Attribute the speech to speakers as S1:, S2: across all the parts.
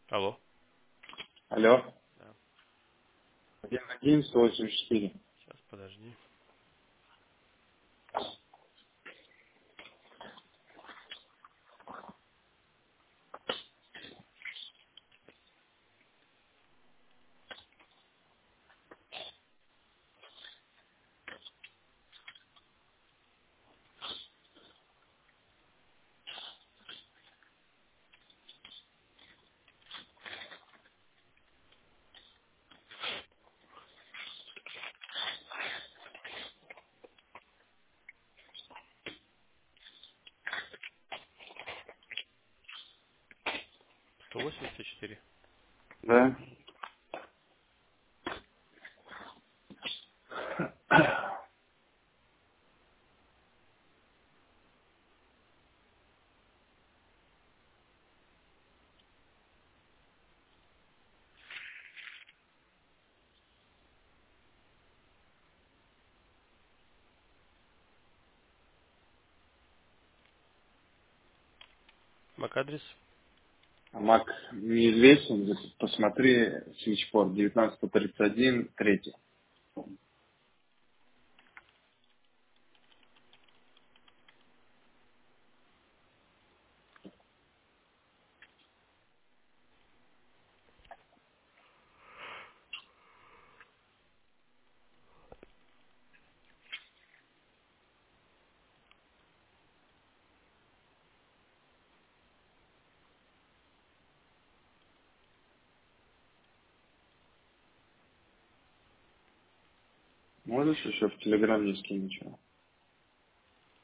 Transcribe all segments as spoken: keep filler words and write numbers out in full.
S1: Алло.
S2: Алло.
S1: Да.
S2: один один сто восемьдесят четыре.
S1: Сейчас, подожди. сто восемьдесят четыре.
S2: Да.
S1: Мак-адрес.
S2: Мак неизвестен. Посмотри свитчпорт девятнадцать тридцать один, третий. Можешь еще в Телеграм не скинуть что?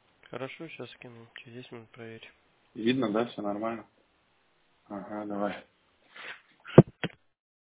S1: Хорошо, сейчас скину. Через десять минут проверь.
S2: Видно, да, все нормально? Ага, давай.